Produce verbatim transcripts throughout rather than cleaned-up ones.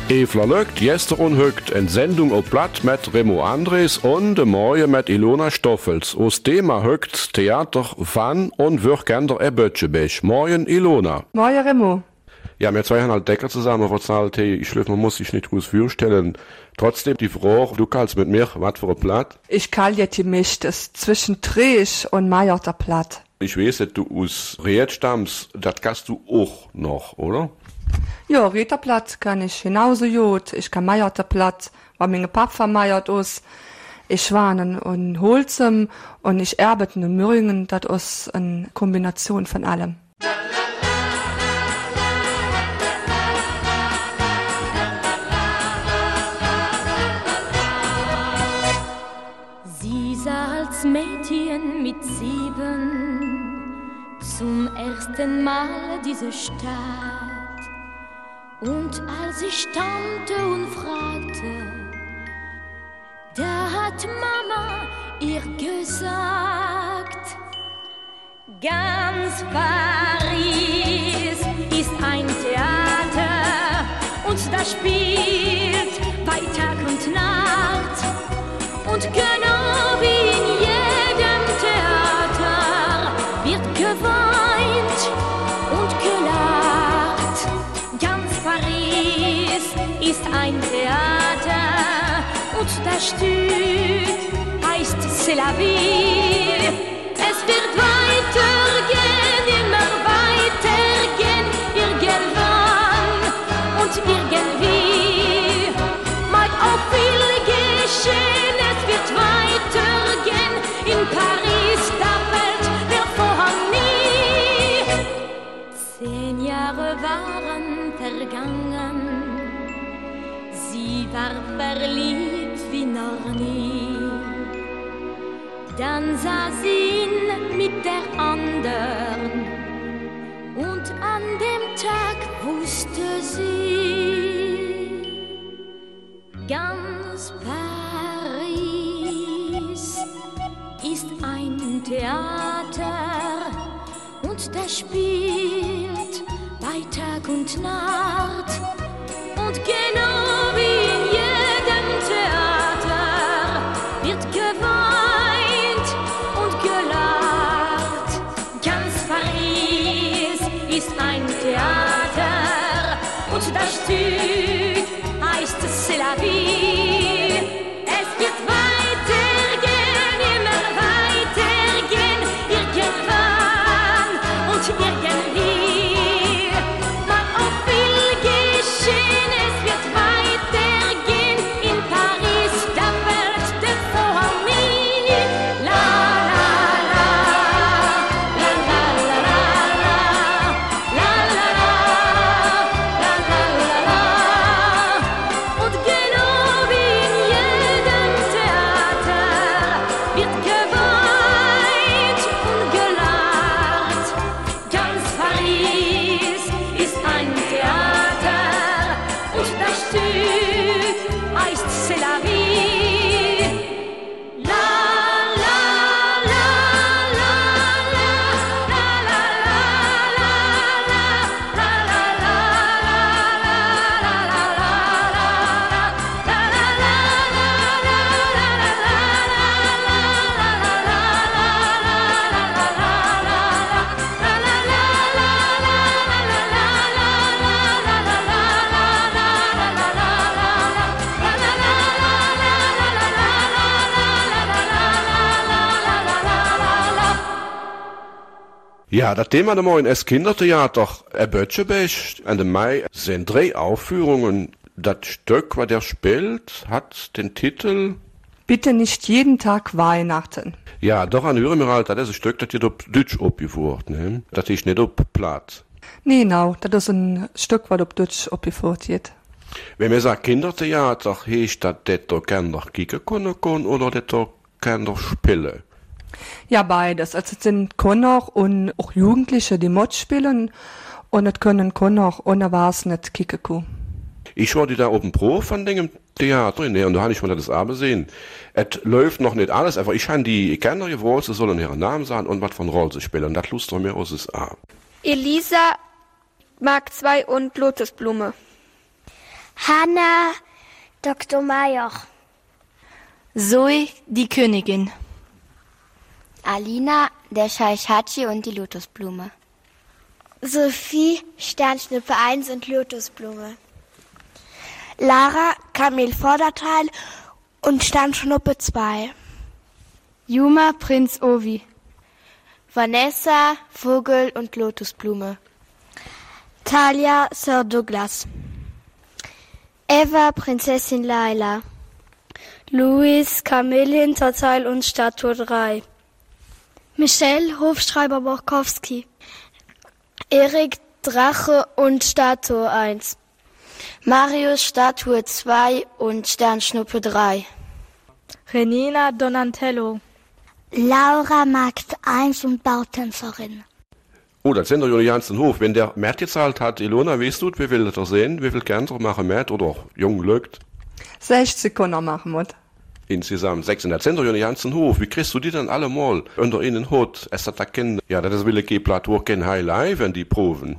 Evler Lögt, Jester und Högt, en Sendung auf Blatt mit Remo Andres und de Morgen mit Ilona Stoffels. Aus Thema Högt Theater van und Würgender e Bötschebech. Morgen Ilona. Morgen Remo. Ja, wir zwei haben halt Decker zusammen verzahlt, hey, ich schliff, man muss sich nicht groß vorstellen. Trotzdem die Frage, du kannst mit mir, was für ein Blatt? Ich kann jetzt gemischtes zwischen Trisch und Meierter Platt. Ich weiß, dass du aus Ried stammst, das kannst du auch noch, oder? Ja, Räterplatt kann ich genauso gut. Ich kann Meierter Platt, weil meine Papa meiert aus. Ich warnen und Holzem und ich erbeten und Mürringen, das ist eine Kombination von allem. Sie sah als Mädchen mit sieben zum ersten Mal diese Stadt. Und als ich staunte und fragte, da hat Mama ihr gesagt, ganz Paris ist ein Theater und das spielt bei Tag und Nacht. Und genau wie in jedem Theater wird geweint und gelacht. Ganz Paris ist ein Theater und das Stück heißt C'est la vie. Es wird weitergehen, immer weitergehen, irgendwann und irgendwie. Mag auch viel geschehen, es wird weitergehen, in Paris, da fällt der Vorhang nie. Zehn Jahre waren vergangen, sie war verliebt wie noch nie. Dann sah sie ihn mit der anderen und an dem Tag wusste sie, ganz Paris ist ein Theater und das spielt bei Tag und Nacht. Und genau wie in jedem Theater wird geweint und gelacht. Ganz Paris ist ein Theater und das Stück heißt C'est la vie. Es wird weitergehen, immer weitergehen, irgendwann und irgendwie. Mag auch viel geschehen, es wird weitergehen, in Paris, da fällt der Vorhang nie. La la la, la la la la, la la la, la la la la. Und genau wie in jedem Theater wird geweint und gelacht. Ganz Paris ist ein Theater und das Stück heißt C'est la vie. La la la la la, la la la la la, la la la Ja, das Thema der Morgen ist Kindertheater. Ein Bötschebech. Ende Mai sind drei Aufführungen. Das Stück, was er spielt, hat den Titel. Bitte nicht jeden Tag Weihnachten. Ja, doch an hören wir halt, das ist ein Stück, das wird auf Deutsch abgeführt, ne? Das ist nicht auf Platt. Nee, genau, das ist ein Stück, was auf Deutsch abgeführt wird. Wenn wir sagen Kindertheater, heißt das, dass da Kinder kicken können können oder dass da Kinder spielen? Ja, beides. Also es sind Kinder und auch Jugendliche, die Mod spielen und es können Kinder ohne was nicht kicken können. Ich war die da oben Pro von dem Theater, ne, und da habe ich mir das auch gesehen. Es läuft noch nicht alles, aber ich habe die Kinder gewollt, sie sollen ihren Namen sagen und was von Rolle sie spielen. Und das lust mir aus es an. Elisa, Mark zwei und Lotusblume. Hanna, Doktor Meier. Zoe, die Königin. Alina, der Scheich Hatschi und die Lotusblume. Sophie, Sternschnuppe eins und Lotusblume. Lara, Kamel Vorderteil und Sternschnuppe zwei. Juma, Prinz Ovi. Vanessa, Vogel und Lotusblume. Talia, Sir Douglas. Eva, Prinzessin Laila. Luis, Kamel Hinterteil und Statue drei. Michelle, Hofschreiber Borkowski. Erik, Drache und Statue eins. Marius, Statue zwei und Sternschnuppe drei. Renina, Donatello. Laura, Magd eins und Bautänzerin. Oh, das sind doch die ganzen Hof. Wenn der Mert gezahlt hat, Ilona, weißt du, wie viel das sehen? Wie viel Kinder machen Mert oder auch jung lügt? sechzig Kinder machen wir. Insgesamt sechshundert. Das sind doch die ganzen Hof. Wie kriegst du die dann alle mal unter ihnen Hut? Es hat da kein, ja, das will ich Plateau kein Highlight, wenn die proben.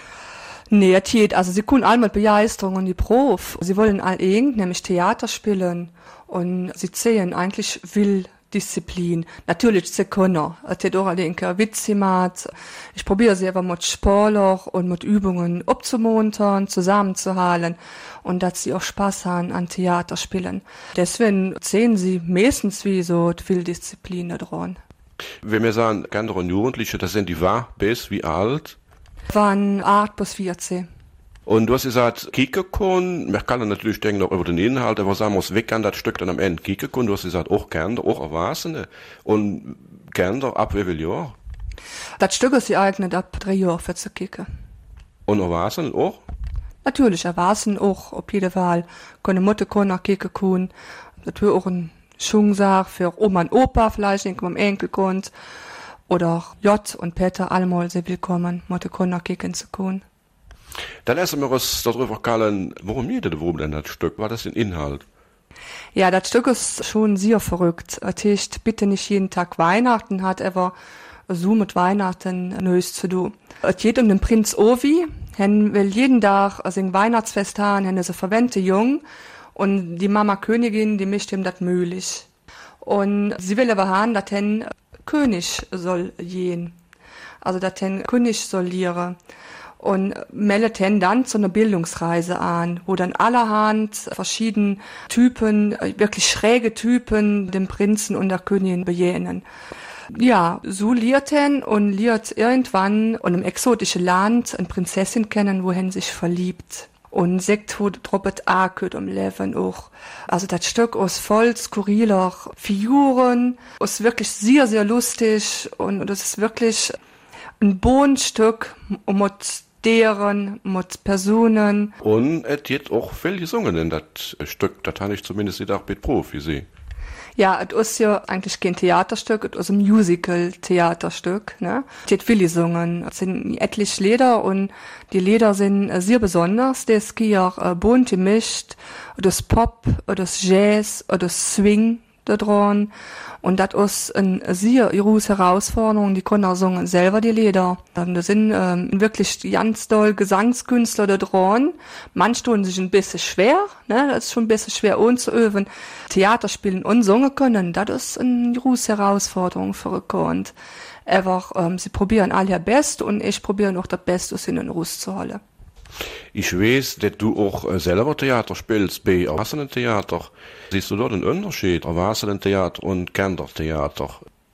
Nee, es geht. Also sie können alle mit Begeisterung und die Prof. Sie wollen all irgend, nämlich Theater spielen. Und sie zählen eigentlich will Disziplin. Natürlich sie können. Es hat auch alle Witz gemacht. Ich probiere sie aber mit Sportler und mit Übungen abzumuntern, zusammenzuhalten und dass sie auch Spaß haben an Theater spielen. Deswegen sehen sie meistens wie so viel Disziplin da dran. Wenn wir sagen, Kinder und Jugendliche, das sind die wahr bis wie alt? Waren acht bis vierzehn. Und du hast gesagt, kicken können, man kann natürlich denken noch über den Inhalt, aber sagen wir, muss weg an das Stück dann am Ende kicken können. Du hast gesagt, auch Kinder, auch Erwachsene. Und Kinder ab wie viel Jahr? Das Stück ist geeignet ab drei Jahren für zu kicken. Und Erwachsene auch? Natürlich, Erwachsene auch, auf jeden Fall. Können Mutter können auch kicken können. Das wäre auch ein Schungsach für Oma und Opa vielleicht, wenn man Enkel kommt. Oder J und Peter, allemal sehr willkommen, Mutter können auch kicken zu können. Dann lassen wir uns darüber kallen, worum geht es worum denn das Stück? War das ein Inhalt? Ja, das Stück ist schon sehr verrückt. Es heißt, bitte nicht jeden Tag Weihnachten, hat aber so mit Weihnachten nichts zu tun. Es geht um den Prinz Ovi. Er will jeden Tag ein Weihnachtsfest haben, er ist ein verwandter Jung. Und die Mama Königin, die mischt ihm das möglich. Und sie will aber haben, dass er König soll gehen. Also, dass er König soll lehren. Und meldet hen dann zu einer Bildungsreise an, wo dann allerhand verschiedene Typen, wirklich schräge Typen, dem Prinzen und der Königin begegnen. Ja, so lehrt hen und lehrt irgendwann in einem exotischen Land eine Prinzessin kennen, wohin sich verliebt. Und sagt, wo droppet Arke um Leben auch. Also das Stück ist voll skurriler Figuren, ist wirklich sehr, sehr lustig und das ist wirklich ein Bohnenstück mit deren, mit Personen. Und es wird auch viel gesungen in das Stück, das habe ich zumindest gedacht mit Profi sie. Ja, es ist ja eigentlich kein Theaterstück, es ist ein Musical-Theaterstück, ne? Es wird viel gesungen. Es sind etliche Lieder und die Lieder sind sehr besonders. Das ist hier äh, bunt gemischt, das Pop, das Jazz, das Swing da dran. Und das ist eine sehr große Herausforderung. Die können auch singen selber die Lieder. Da sind ähm, wirklich ganz doll Gesangskünstler da dran. Manche tun sich ein bisschen schwer, ne? Das ist schon ein bisschen schwer umzuüben. Theater spielen und singen können, das ist eine große Herausforderung für ein Kind. Einfach, ähm, sie probieren alle ihr Best und ich probiere noch das Beste aus ihnen rauszuholen. Ich weiß, dass du auch äh, selber Theater spielst, bei Erwachsenentheater. Siehst du dort einen Unterschied, Erwachsenentheater und Kindertheater?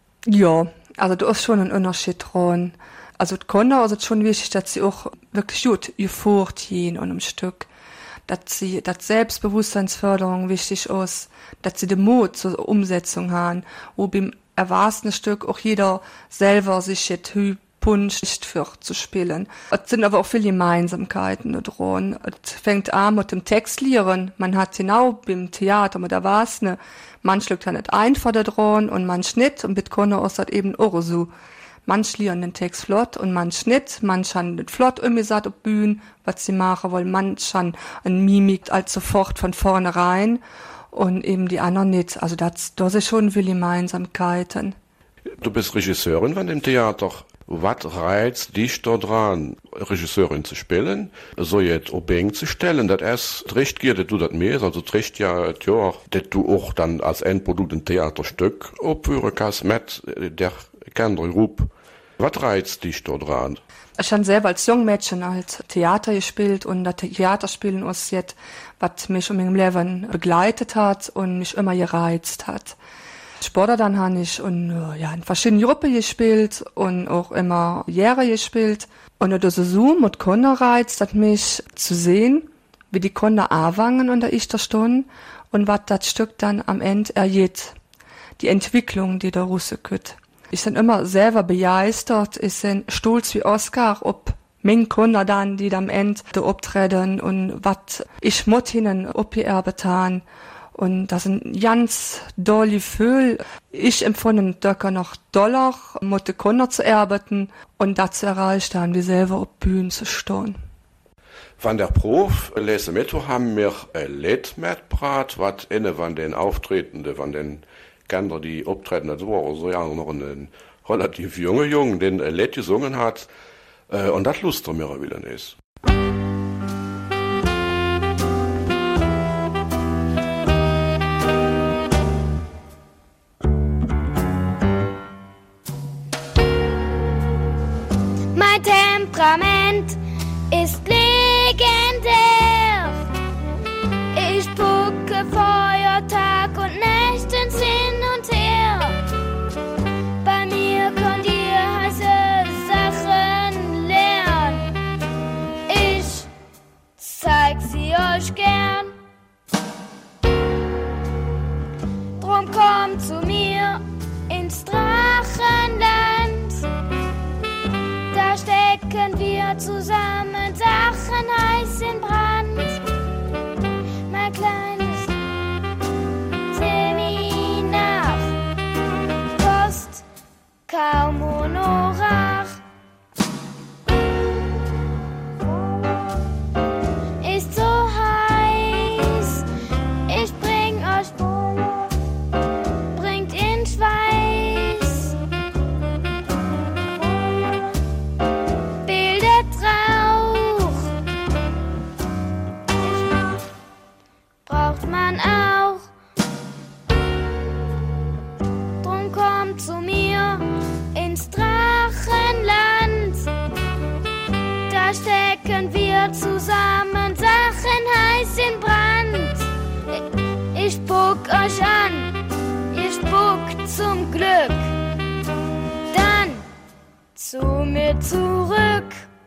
Ja, also da ist schon ein Unterschied dran. Also die Kinder ist es schon wichtig, dass sie auch wirklich gut gefordert gehen an einem Stück. Dass sie, dass Selbstbewusstseinsförderung wichtig ist, dass sie den Mut zur Umsetzung haben, wo beim Erwachsenenstück auch jeder selber sich jetzt nicht für zu spielen. Es sind aber auch viele Gemeinsamkeiten da dran. Es fängt an mit dem Textlieren. Man hat genau beim Theater mit Erwachsenen, manch liegt ja nicht einfach da dran und manch nicht. Und mit Kinder ist das eben auch so. Manch lieren den Text flott und manch nicht. Manch haben nicht flott umgesagt auf Bühnen, was sie machen wollen. Manch haben eine Mimik als sofort von vornherein und eben die anderen nicht. Also das, das ist schon viele Gemeinsamkeiten. Du bist Regisseurin von dem Theater. Was reizt dich da dran, Regisseurin zu spielen, so jetzt Obeng zu stellen, dass es recht geht, dass du das mehr, also recht ja, ja, dass du auch dann als Endprodukt ein Theaterstück aufführen kannst mit der Kindergruppe. Was reizt dich da dran? Ich habe selber als Jungmädchen halt Theater gespielt und das Theaterspielen ist jetzt, was mich um mein Leben begleitet hat und mich immer gereizt hat. Sportler dann habe ich und ja in verschiedenen Gruppen gespielt und auch immer Jahre gespielt und das so mit Kinder reizt, hat mich zu sehen, wie die Kinder anfangen unter ich da stehen und was das Stück dann am Ende ergeht, die Entwicklung, die da rauskommt. Ich bin immer selber begeistert, ich bin stolz wie Oscar, ob meine Kinder dann, die am Ende da auftreten und was ich mit ihnen aufgeerbt habe. Und das sind ganz dolle Gefühle. Ich empfinde Döcker noch doller, mit den Kindern zu arbeiten und das zu erreichen, dann wie selber auf Bühnen zu stehen. Von der Prof lese mit, haben wir ein Lied mitgebracht, was inne von den Auftretenden, von den Kindern, die auftreten, das war so ja noch ein relativ junger Jungen, den ein Lied gesungen hat, und das lustig mir wieder nicht. Mein Temperament ist legendär. Ich spucke Feuer Tag und nächtens hin und her. Bei mir könnt ihr heiße Sachen lernen. Ich zeig sie euch gern. Drum kommt zu mir ins Drachenland. Da stecken wir zusammen, Sachen heiß in Brand. Mein kleines Seminar kostet kaum Honorar. Ist so heiß, ich bring euch Feuer, bringt in Schweiß. Bildet Rauch, braucht man auch. Drum kommt zu mir ins Drachenland. Da stecken wir zusammen, Sachen heiß in Brand. Ich spuck euch an, ihr spuckt zum Glück. Dann zu mir zurück.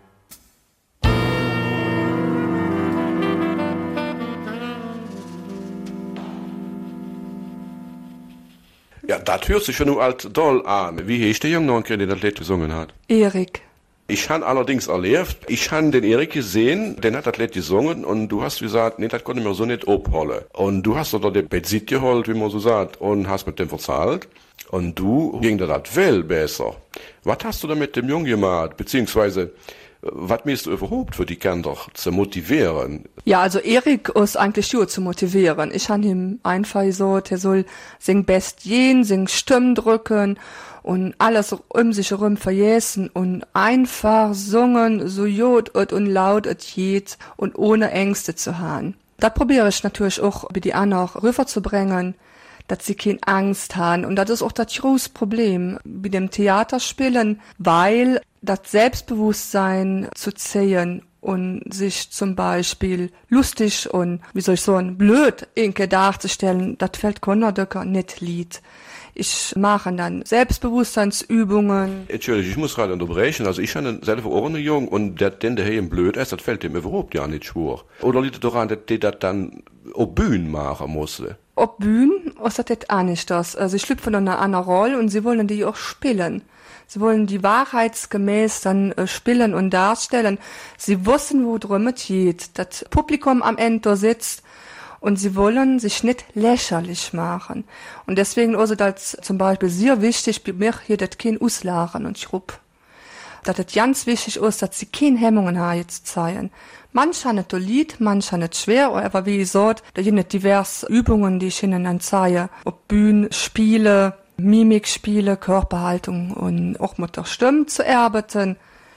Ja, das hört sich schon nur alt doll an. Wie hieß der Junge, der das Lied gesungen hat? Erik. Ich habe allerdings erlebt, ich habe den Erik gesehen, den hat das Lied gesungen und du hast gesagt, nee, das konnte mir so nicht abholen. Und du hast da den Bezit geholt, wie man so sagt, und hast mit dem verzahlt. Und du ging dir das viel besser. Was hast du da mit dem Jungen gemacht? Beziehungsweise, was müsst du überhaupt für die Kinder zu motivieren? Ja, also Erik ist eigentlich gut zu motivieren. Ich habe ihm einfach gesagt, er soll sing best gehen, sing Stimmen drücken und alles um sich herum vergessen und einfach singen, so jod und laut es geht und ohne Ängste zu haben. Das probiere ich natürlich auch bei die anderen rüberzubringen, dass sie keine Angst haben. Und das ist auch das große Problem bei dem Theaterspielen, weil das Selbstbewusstsein zu zählen und sich zum Beispiel lustig und, wie soll ich sagen, blöd inke darzustellen, das fällt Kinderdöcker nicht lied. Ich mache dann Selbstbewusstseinsübungen. Entschuldigung, ich muss gerade unterbrechen. Also ich habe selber auch einen Jungen und der, den der hier blöd ist, das fällt dem überhaupt ja nicht schwer. Oder liegt es daran, dass der das dann auf Bühnen machen musste? Auf Bühnen ist das jetzt auch nicht das. Also ich schlüpfe in einer anderen Rolle und sie wollen die auch spielen. Sie wollen die wahrheitsgemäß dann äh, spielen und darstellen. Sie wissen, wo drum es geht. Das Publikum am Ende da sitzt und sie wollen sich nicht lächerlich machen. Und deswegen ist es als zum Beispiel sehr wichtig, bei mir hier das Kind auslachen und schrupp. Dass es ganz wichtig ist, dass sie keine Hemmungen haben jetzt zeigen. Manche haben nicht Lied, manche haben nicht schwer, aber wie gesagt, da sind nicht diverse Übungen, die ich ihnen dann zeige. Ob Bühnen, Spiele, Mimik spiele, Körperhaltung und auch mit der Stimme zu arbeiten.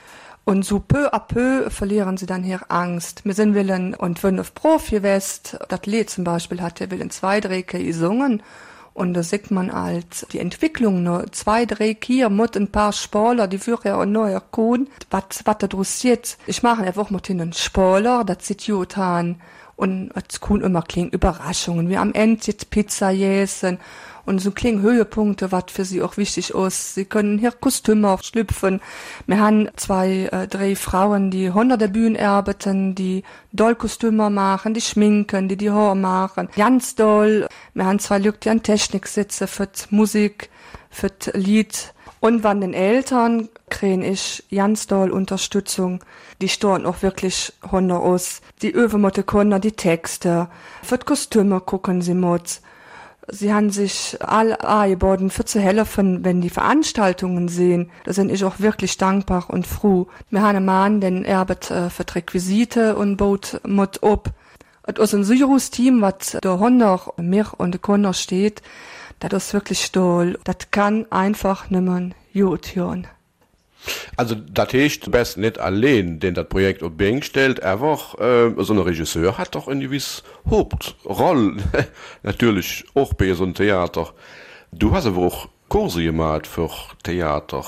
Und so peu à peu verlieren sie dann hier Angst. Wir sind willen und wenn auf Profi west, das Lied zum Beispiel hat der willen zwei Drecke gesungen. Und da sieht man halt die Entwicklung noch. Zwei, drei hier mit ein paar Spoiler, die für ja ein neuer Kuhn. Was, was da interessiert? Ich mache einfach mit ihnen Spoiler, das sieht gut an. Und es Kuhn immer klingt Überraschungen, wie am Ende jetzt Pizza essen. Und so klingen Höhepunkte, was für sie auch wichtig ist. Sie können hier Kostüme schlüpfen. Wir haben zwei, äh, drei Frauen, die hinter der Bühne arbeiten, die doll Kostüme machen, die schminken, die die Haare machen. Ganz doll. Wir haben zwei Leute, die an Technik sitzen für die Musik, für das Lied. Und von den Eltern kriege ich ganz doll Unterstützung. Die stehen auch wirklich hinter uns. Die üben mit den Kindern die Texte. Für die Kostüme gucken sie mit. Sie haben sich alle angeboten für zu helfen, wenn die Veranstaltungen sehen. Da sind ich auch wirklich dankbar und froh. Wir haben einen Mann, den erbet äh, für die Requisite und baut mit ab. Es ist ein sicheres Team, was da hinter mir und den Kunden steht. Das ist wirklich toll. Das kann einfach nicht mehr gut hören. Also, das heißt, best nicht allein, den das Projekt auf Bing stellt, einfach, äh, so ein Regisseur hat doch eine gewisse Hauptrolle. Natürlich auch bei so einem Theater. Du hast aber auch Kurse gemacht für Theater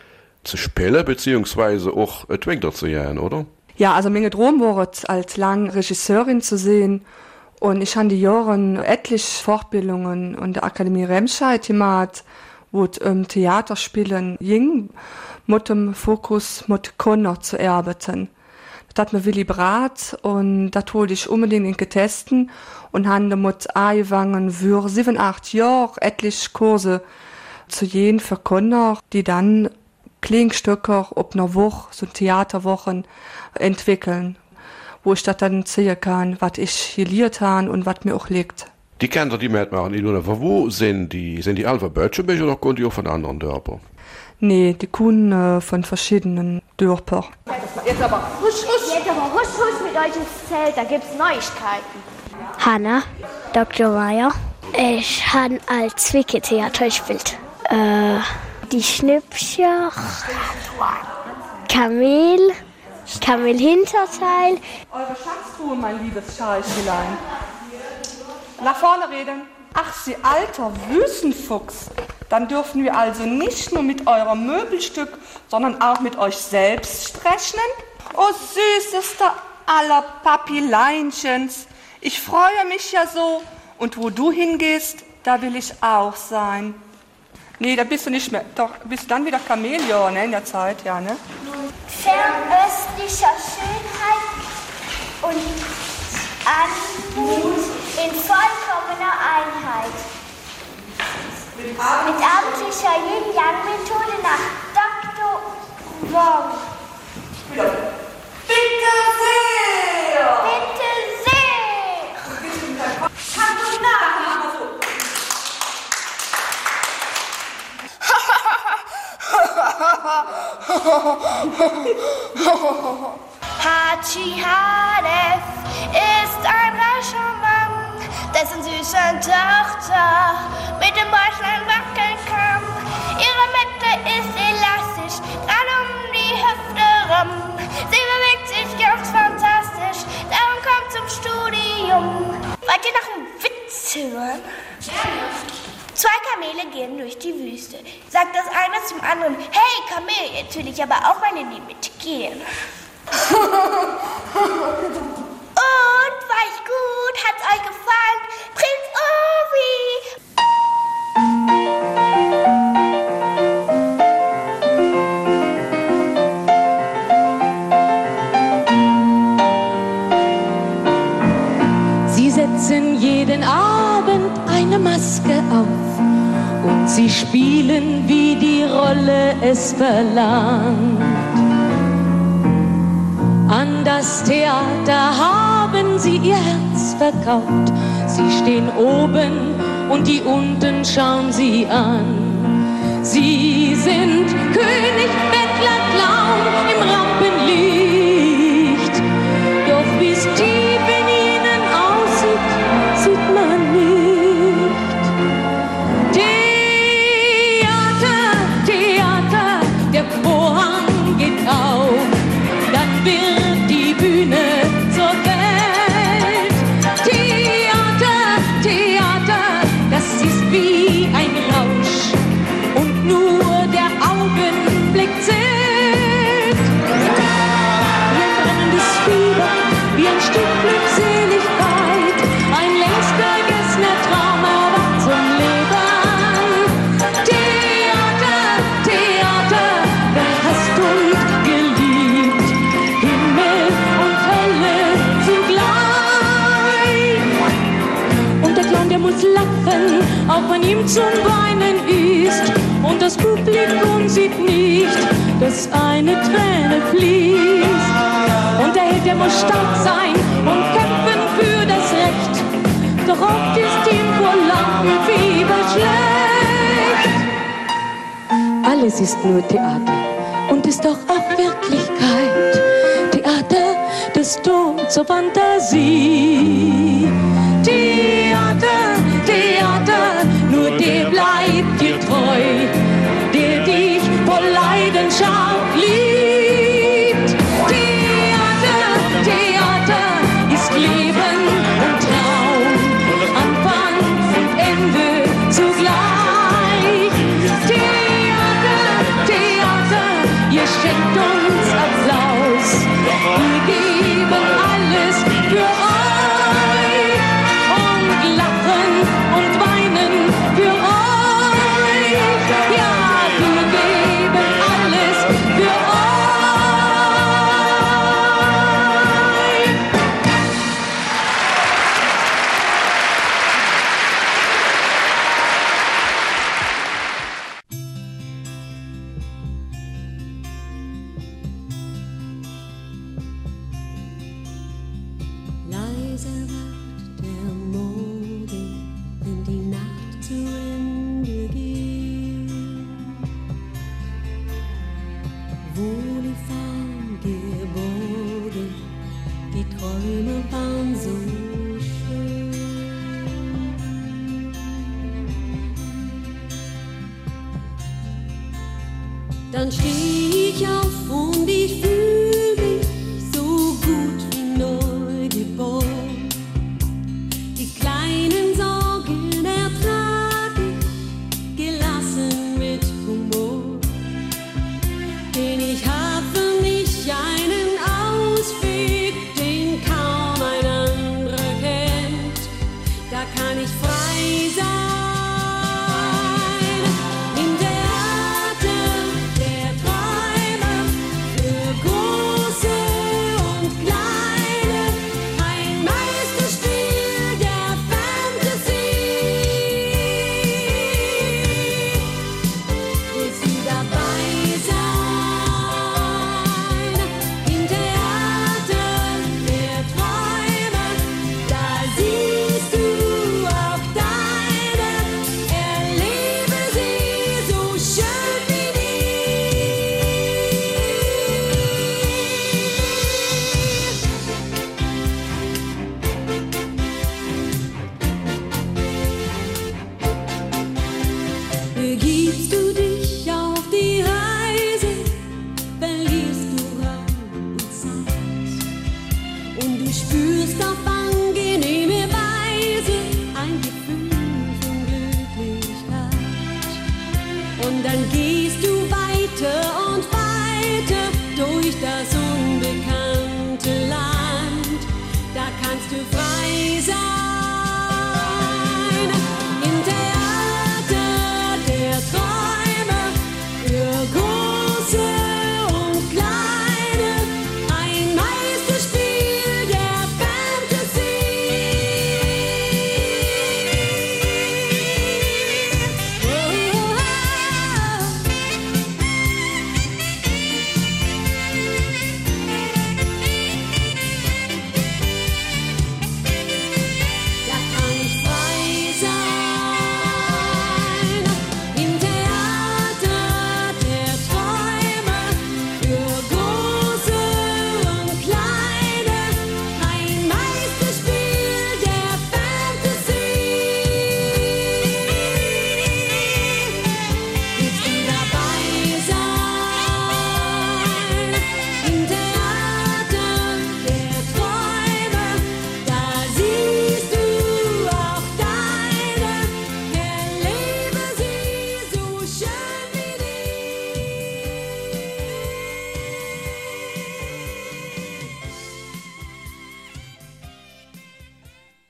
zu spielen, beziehungsweise auch äh, Twinkler zu gehen, oder? Ja, also, meine Traum war es, als lang Regisseurin zu sehen. Und ich habe die Jahren etliche Fortbildungen und der Akademie Remscheid gemacht, wo es um Theaterspielen ging, mit dem Fokus mit Kindern zu arbeiten. Das hat mir Willy Brat und das wollte ich unbedingt testen und habe damit angefangen für sieben, acht Jahre etliche Kurse zu gehen für Kinder, die dann Kleinstücke auf einer Woche, so Theaterwochen entwickeln, wo ich das dann sehen kann, was ich gelernt habe und was mir auch liegt. Die Kinder, die mitmachen, Ilona, wo sind die? Sind die alle von Böttchenbech oder kommen die auch von anderen Dörfern? Nee, die kommen äh, von verschiedenen Dörfern. Jetzt aber husch, husch. Jetzt aber husch, husch mit euch ins Zelt, da gibt's Neuigkeiten. Hanna, Doktor Meier. Ich habe als Zwicke-Theater gespielt. Äh, die Schnippscher, Kamel, Kamel Hinterteil. Eure Schatztruhe, mein liebes Schalchelein. Nach vorne reden. Ach, Sie alter Wüstenfuchs. Dann dürfen wir also nicht nur mit eurem Möbelstück, sondern auch mit euch selbst rechnen. Oh, süßester aller Papileinchens. Ich freue mich ja so. Und wo du hingehst, da will ich auch sein. Nee, da bist du nicht mehr. Doch, bist du dann wieder Chamäleon, ne, in der Zeit, ja, ne? Fernöstlicher Schönheit und Anmut in vollkommener Einheit. Mit amtlicher Yin-Yang-Methode nach Doktor Wong. Bitte sehr! Bitte sehr! Kann du nachmachen, so. Hachi Halef ist ein reicher Mann, dessen süße Tochter mit dem Bäuchlein wackeln kann. Ihre Mitte ist elastisch, dran um die Hüfte rum. Sie bewegt sich ganz fantastisch, darum kommt zum Studium. Wollt ihr noch einen Witz hören? Zwei Kamele gehen durch die Wüste. Sagt das eine zum anderen: Hey Kamel, jetzt will ich aber auch mal in die Mitte gehen. Und war ich gut? Hat's euch gefallen? Prinz Ovi! Sie setzen jeden Abend eine Maske auf und sie spielen, wie die Rolle es verlangt. An das Theater haben sie ihr Herz verkauft. Sie stehen oben und die unten schauen sie an. Sie sind König, Bettler, Clown im Rampenlicht. Doch wie's tief in ihnen aussieht, sieht man nicht. lachen, auch wenn ihm zum Weinen ist. Und das Publikum sieht nicht, dass eine Träne fließt. Und der Held, der muss stark sein und kämpfen für das Recht. Doch oft ist ihm vor Lampenfieber schlecht. Alles ist nur Theater und ist doch auch Wirklichkeit. Theater, das Tor zur Fantasie. Theater, Theater, nur der bleibt dir treu, der dich voll Leidenschaft liebt. Theater, Theater ist Leben und Traum, Anfang und Ende zugleich. Theater, Theater, ihr schenkt uns Applaus, wir geben alles für euch und lachen und weinen für euch. Ja, wir geben alles für euch. Leise wacht der Morgen, wenn die Nacht zu Ende geht. Wohlgefahren, geborgen, die Träume waren so schön. Dann steht